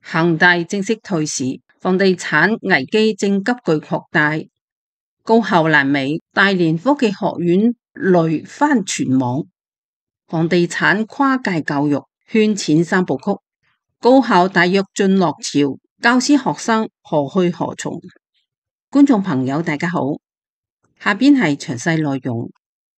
恒大正式退市，房地產危機正急劇擴大。高校爛尾，大連科技學院累翻全網。房地產跨界教育圈錢三部曲，高校大躍進落潮，教師學生何去何從？觀眾朋友大家好，下邊係詳細內容。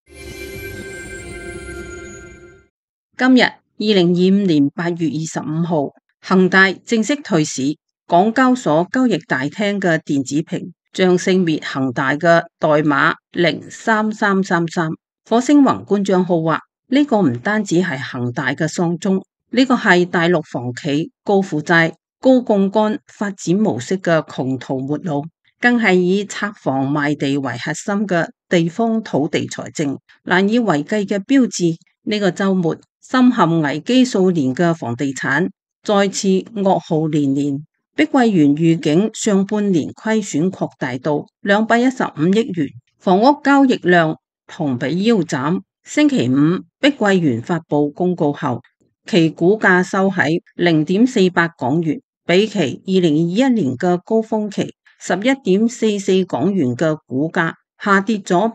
今日2025年8月25號，恒大正式退市，港交所交易大廳嘅電子屏將熄滅恒大嘅代碼03333。火星宏觀賬號話，呢個唔單止係恒大嘅喪鐘，呢個係大陸房企高負債、高槓桿發展模式嘅窮途末路，更係以拆房賣地為核心嘅地方土地財政難以為繼嘅標誌。呢個週末，深陷危機數年嘅房地產再次噩耗連連。碧桂園預警上半年虧損擴大到215億元，房屋交易量同比腰斬。星期五，碧桂園發布公告後，其股價收喺0.48港元，比其2021年嘅高峰期11.44港元嘅股價下跌咗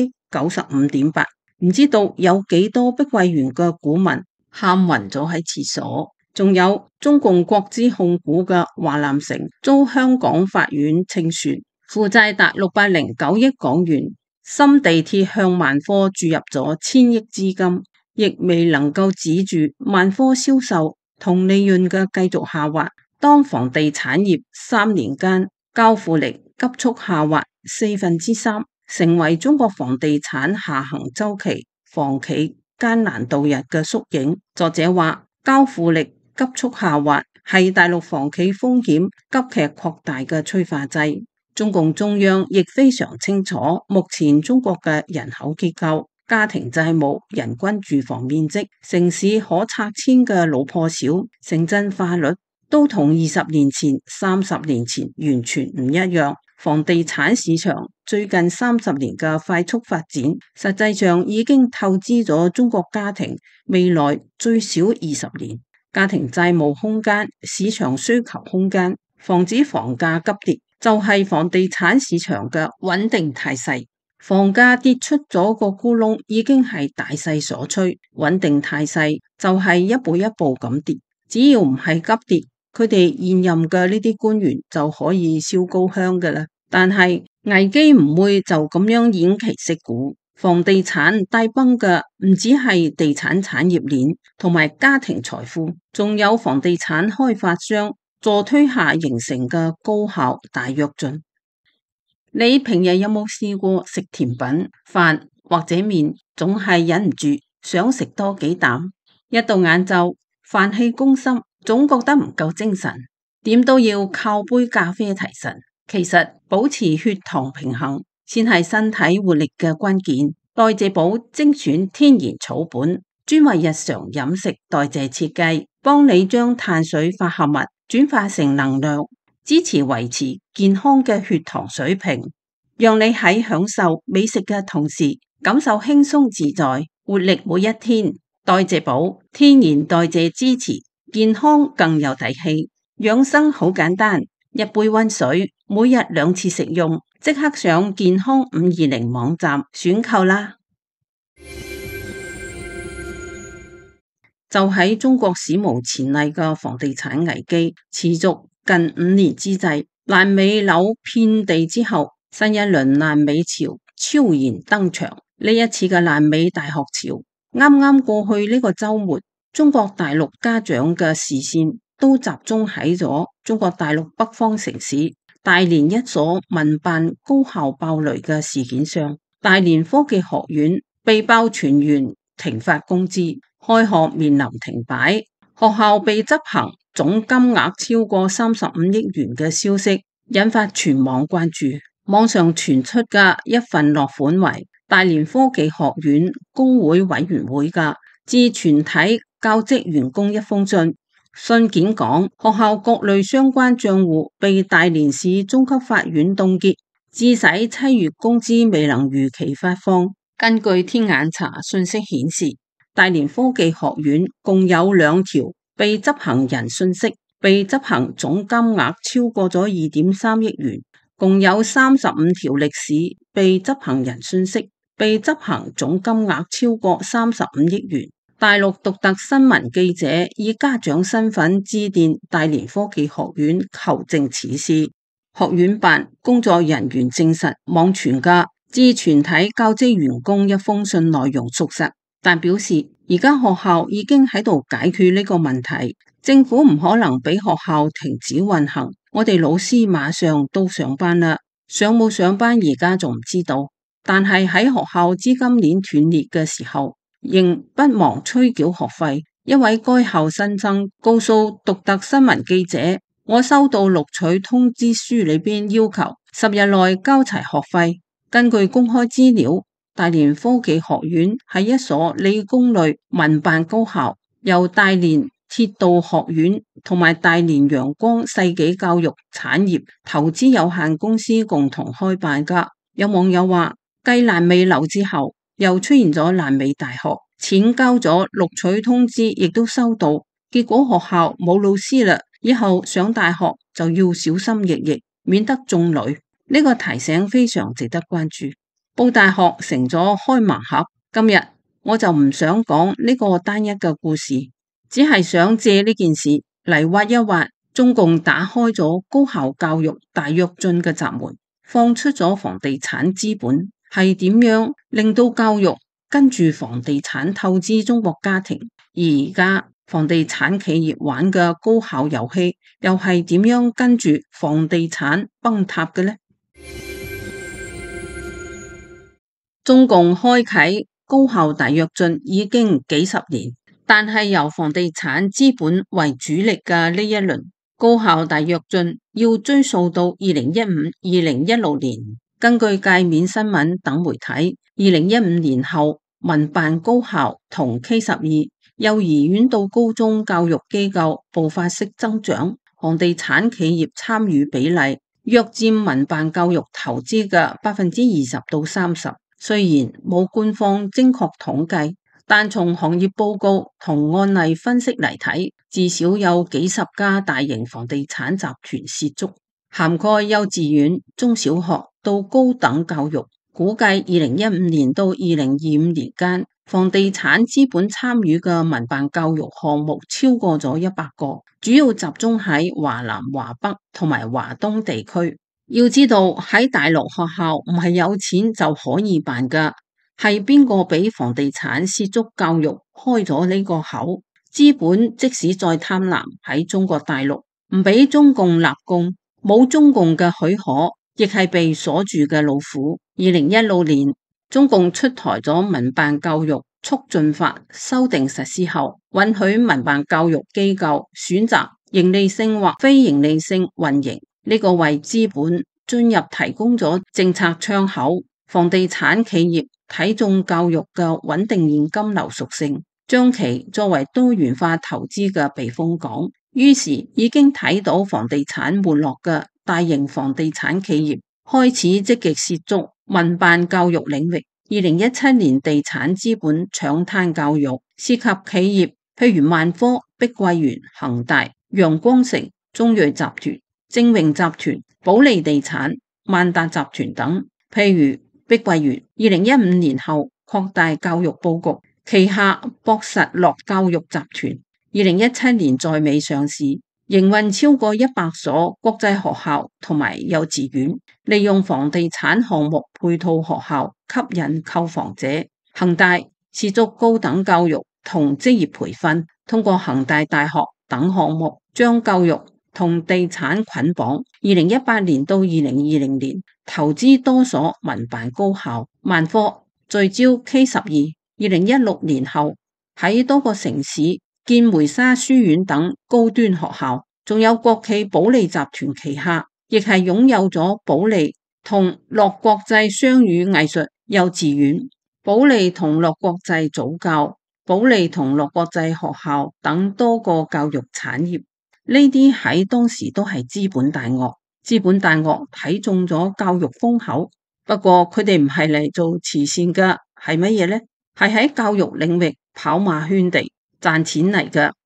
95.8%。唔知道有幾多碧桂園嘅股民喊暈咗喺廁所。仲有中共國資控股嘅華南城遭香港法院清算，負債達609億港元。深地鐵向萬科注入咗1000億資金，亦未能夠止住萬科銷售同利潤嘅繼續下滑。當房地產業3年間交付力急速下滑3%，成為中國房地產下行周期房企艱難度日嘅縮影。作者話，交付力急速下滑係大陸房企風險急劇擴大嘅催化劑。中共中央亦非常清楚目前中國嘅人口結構、家庭債務、人均住房面積、城市可拆遷嘅老破小、城鎮化率都同20年前、30年前完全唔一樣。房地產市場最近30年嘅快速發展，實際上已經透支咗中國家庭未來最少20年家庭債務空間、市場需求空間。防止房價急跌，就係房地產市場嘅穩定態勢。房價跌出咗個窟窿，已經係大勢所趨。穩定態勢就係一步一步咁跌，只要唔係急跌，佢哋現任嘅呢啲官員就可以燒高香㗎喇。但係危機唔會就咁樣偃旗息鼓，房地產帶崩嘅唔止係地產產業鏈同埋家庭財富，仲有房地產開發商助推下形成嘅高校大躍進。你平日有冇試過食甜品、飯或者麵，總係忍唔住想食多幾啖？一到晏晝，飯氣攻心，總覺得唔夠精神，點都要靠杯咖啡提神。其實保持血糖平衡先係身體活力嘅關鍵。代謝寶精選天然草本，專為日常飲食代謝設計，幫你將碳水化合物轉化成能量，支持維持健康嘅血糖水平，讓你喺享受美食嘅同時感受輕鬆自在，活力每一天。代謝寶天然代謝支持健康更有底氣。養生好簡單，一杯溫水，每日2次食用，即刻上健康520網站選購啦。就喺中國史無前例嘅房地產危機持續近5年之際，爛尾樓遍地之後，新一輪爛尾潮悄然登場。呢一次嘅爛尾大學潮，啱啱過去呢個週末，中國大陸家長嘅視線都集中喺咗中國大陸北方城市大連一所民辦高校爆雷嘅事件上。大連科技學院被爆全員停發工資，開學面臨停擺，學校被執行總金額超過35億元嘅消息，引發全網關注。網上傳出嘅一份落款為大連科技學院工會委員會嘅致全體教職員工一封信。信件講，學校各類相關賬戶被大連市中級法院凍結，致使7月工資未能如期發放。根據天眼查信息顯示，大連科技學院共有2條被執行人信息， 被執行總金額超過咗2.3億元，共有35條歷史被執行人訊息，被執行總金額超過35億元。大陸獨特新聞記者以家長身份致電大連科技學院求證此事，學院辦工作人員證實網傳嘅致全體教職員工一封信內容屬實，但表示而家學校已經喺度解決呢個問題，政府唔可能俾學校停止運行，我哋老師馬上都上班啦，上冇上班而家仲唔知道，但係喺學校資金鏈斷裂嘅時候，仍不忘催繳學費。一位該校新生告訴獨特新聞記者，我收到錄取通知書裏邊要求10日內交齊學費。根據公開資料，大連科技學院係一所理工類民辦高校，由大連鐵道學院同埋大連陽光世紀教育產業投資有限公司共同開辦噶。有網友話，繼爛尾樓之後，又出現咗爛尾大學，錢交咗，錄取通知亦都收到，結果學校冇老師啦，以後上大學就要小心翼翼，免得中雷。呢個提醒非常值得關注。報大學成咗開盲盒，今日我就唔想講呢個單一嘅故事，只係想借呢件事嚟挖一挖中共打開咗高校教育大躍進嘅閘門，放出咗房地產資本，係點樣令到教育跟住房地產透支中國家庭，而家房地產企業玩嘅高校遊戲又係點樣跟住房地產崩塌嘅呢？中共開啟高校大躍進已經幾十年，但係由房地產資本為主力嘅呢一輪高校大躍進要追溯到2015、2016年。根據界面新聞等媒體，2015年後民辦高校同 K12、幼兒園到高中教育機構步伐式增長，房地產企業參與比例約佔民辦教育投資嘅20%到30%。雖然冇官方精確統計，但從行業報告同案例分析嚟睇，至少有幾十家大型房地產集團涉足，涵蓋幼稚園、中小學到高等教育。估計2015年到2025年間，房地產資本參與嘅民辦教育項目超過咗100個，主要集中喺華南、華北同埋華東地區。要知道喺大陸學校唔係有錢就可以辦噶，係邊個俾房地產涉足教育開咗呢個口？資本即使再貪婪喺中國大陸，唔俾中共立功，冇中共嘅許可，亦係被鎖住嘅老虎。2016年，中共出台咗民辦教育促進法修訂實施後，允許民辦教育機構選擇盈利性或非盈利性運營。呢個為資本進入提供咗政策窗口，房地產企業睇中教育嘅穩定現金流屬性，將其作為多元化投資嘅避風港。於是已經睇到房地產沒落嘅大型房地產企業開始積極涉足民辦教育領域。2017年地產資本搶灘教育，涉及企業譬如萬科、碧桂園、恒大、陽光城、中瑞集團、正榮集團、保利地產、萬達集團等。譬如碧桂園2015年後擴大教育佈局，旗下博實樂教育集團2017年在美上市，營運超過100所國際學校同埋幼稚園，利用房地產項目配套學校吸引購房者。恒大涉足高等教育同職業培訓，通過恒大大學等項目將教育同地產捆綁。2018年到2020年投資多所民辦高校，萬科聚焦 K12。2016年後喺多個城市建梅沙書院等高端學校，仲有國企保利集團旗下亦係擁有咗保利同樂國際雙語藝術幼稚園、保利同樂國際早教、保利同樂國際學校等多個教育產業。呢啲喺當時都係資本大鱷，資本大鱷睇中咗教育風口。不過佢哋唔係嚟做慈善㗎，係乜嘢呢？係喺教育領域跑馬圈地賺錢嚟㗎。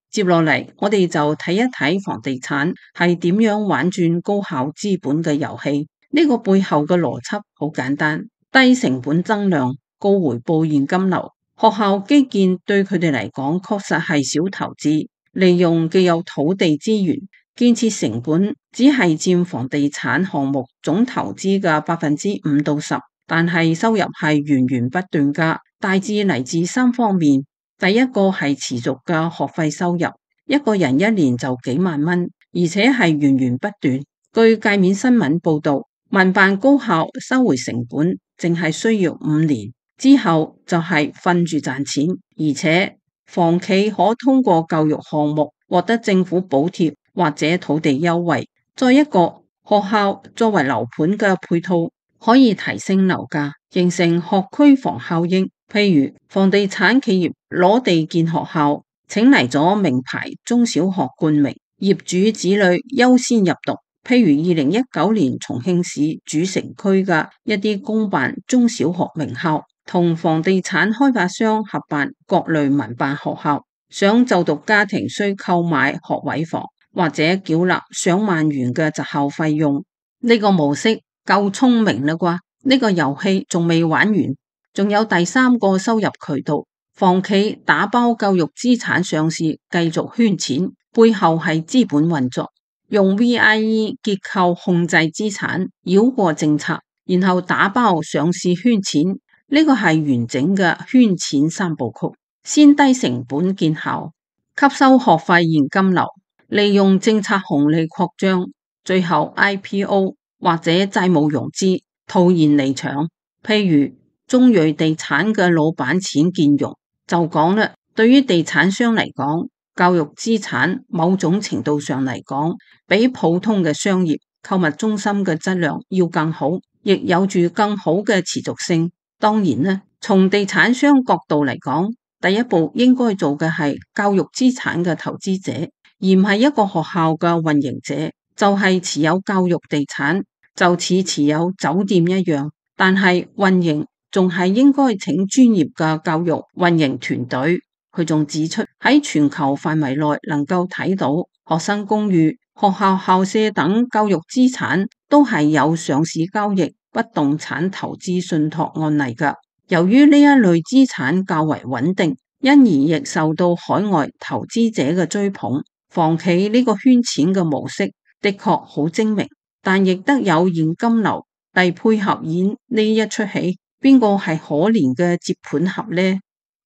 接落嚟，我哋就睇一睇房地產係點樣玩轉高效資本嘅遊戲。呢個背後嘅邏輯好簡單，低成本增量，高回報現金流。學校基建對佢哋嚟講確實係小投資，利用既有土地資源，建設成本只係佔房地產項目總投資嘅5%到10%，但係收入係源源不斷㗎，大致嚟自3方面。第一個係持續嘅學費收入，一個人一年就幾萬蚊，而且係源源不斷。據界面新聞報道，民辦高校收回成本，淨係需要5年之後就係瞓住賺錢，而且房企可通過教育項目獲得政府補貼或者土地優惠。再一個，學校作為樓盤嘅配套，可以提升樓價，形成學區房效應。譬如房地產企業攞地建學校，請嚟咗名牌中小學冠名，業主子女優先入讀。譬如2019年重慶市主城區嘅一啲公辦中小學名校，同房地產開發商合辦各類民辦學校，想就讀家庭需購買學位房或者繳納上萬元嘅擇校費用。呢個模式夠聰明啦啩？呢個遊戲仲未玩完。仲有第3個收入渠道，房企打包教育資產上市，繼續圈錢，背後係資本運作，用 VIE 結構控制資產，繞過政策，然後打包上市圈錢。呢個係完整嘅圈錢3部曲，先低成本見效，吸收學費現金流，利用政策紅利擴張，最後 IPO 或者債務融資，套現離場。譬如中瑞地產嘅老闆錢建融就講啦，對於地產商嚟講，教育資產某種程度上嚟講，比普通嘅商業購物中心嘅質量要更好，亦有住更好嘅持續性。當然啦，從地產商角度嚟講，第一步應該做嘅係教育資產嘅投資者，而唔係一個學校嘅運營者，就係持有教育地產，就似持有酒店一樣，但係運營仲係應該請專業嘅教育運營團隊。佢仲指出，喺全球範圍內能夠睇到學生公寓、學校校舍等教育資產都係有上市交易不動產投資信託案例㗎。由於呢一類資產較為穩定，因而亦受到海外投資者嘅追捧。房企呢個圈錢嘅模式的確好精明，但亦得有現金流嚟配合演呢一出戲。邊個係可憐嘅接盤俠呢？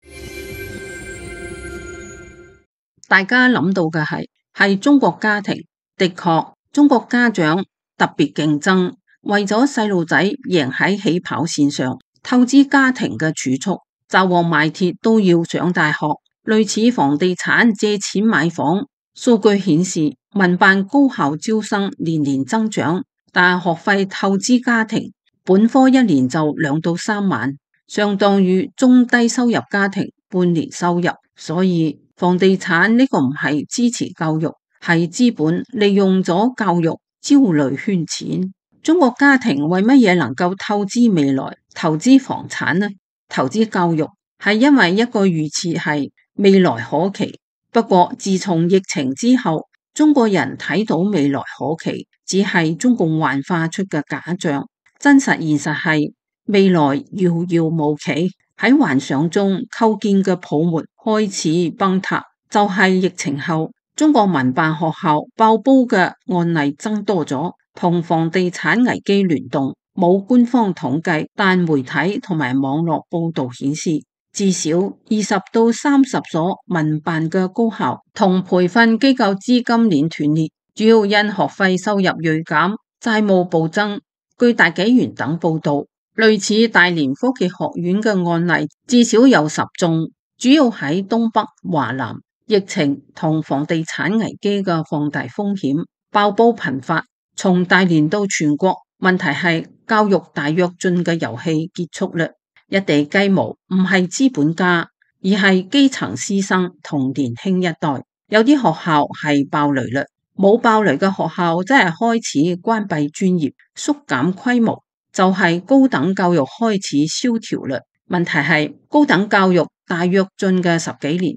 大家諗到嘅係中國家庭，的確中國家長特別競爭，為咗細路仔贏喺起跑線上，透支家庭嘅儲蓄，砸鍋賣鐵都要上大學。類似房地產借錢買房，數據顯示民辦高校招生年年增長，但學費透支家庭。本科一年就2到3萬，相當於中低收入家庭半年收入。所以房地產呢個唔係支持教育，係資本利用咗教育焦慮圈錢。中國家庭為乜嘢能夠透支未來、投資房產呢？投資教育係因為一個預設係未來可期。不過自從疫情之後，中國人睇到未來可期，只係中共幻化出嘅假象。真實現實係未來遙遙無期，喺幻想中構建嘅泡沫開始崩塌。就係疫情後，中國民辦學校爆煲嘅案例增多咗，同房地產危機聯動。冇官方統計，但媒體同埋網絡報道顯示，至少20到30所民辦嘅高校同培訓機構資金鏈斷裂，主要因學費收入銳減、債務暴增。據大紀元等報道，類似大連科技學院嘅案例至少有10宗，主要喺東北、華南。疫情同房地產危機嘅放大風險，爆煲頻發，從大連到全國。問題係教育大躍進嘅遊戲結束啦，一地雞毛唔係資本家，而係基層師生同年輕一代。有啲學校係爆雷啦。冇爆雷嘅學校真係開始關閉專業、縮減規模，就係高等教育開始蕭條啦。問題係高等教育大躍進嘅10幾年，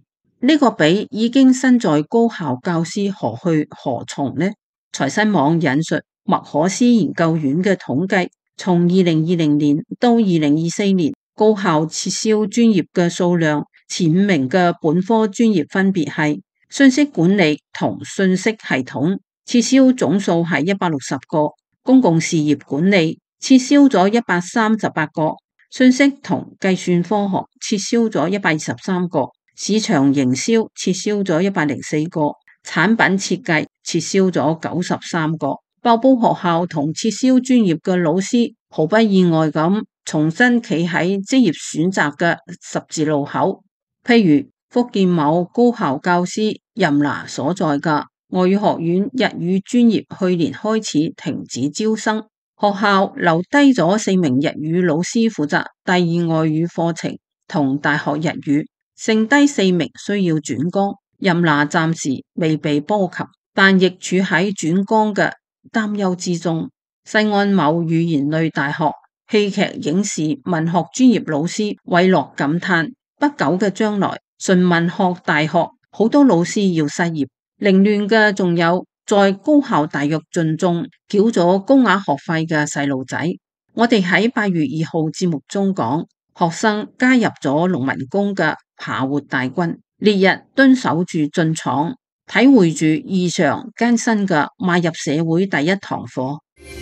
呢個比已經身在高校教師何去何從呢？財新網引述麥可思研究院嘅統計，從2020年到2024年，高校撤銷專業嘅數量，前5名嘅本科專業分別係信息管理同信息系統，撤銷總數係160個；公共事業管理撤銷咗138個；信息同計算科學撤銷咗123個。市場營銷撤銷咗104個，產品設計撤銷咗93個。爆煲學校同撤銷專業嘅老師，毫不意外咁重新企喺職業選擇嘅十字路口。譬如福建某高校教師任拿所在嘅外語學院日語專業，去年開始停止招生，學校留低咗4名日語老師負責第二外語課程同大學日語。剩低4名需要轉崗，任拿暫時未被波及，但亦處喺轉崗嘅擔憂之中。西安某語言類大學戲劇、影視、文學專業老師韋樂感嘆：不久嘅將來，純文學大學好多老師要失業。凌亂嘅仲有在高校大躍進中繳咗高額學費嘅細路仔。我哋喺8月2號節目中講，學生加入咗農民工嘅爬活大軍，烈日蹲守住進廠，體會住異常艱辛嘅邁入社會第一堂課。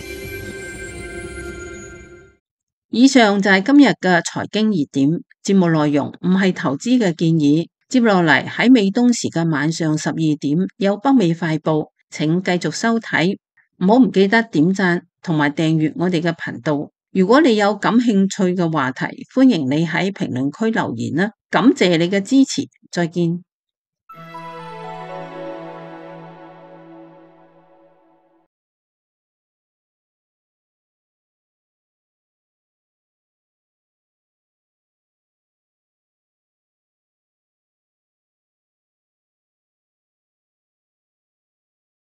以上就係今日嘅財經熱點，節目內容唔係投資嘅建議。接落嚟喺美東時間晚上12點有北美快報，請繼續收睇，唔記得點讚同埋訂閱我哋嘅頻道。如果你有感興趣嘅話題，歡迎你喺評論區留言啦。感謝你嘅支持，再見。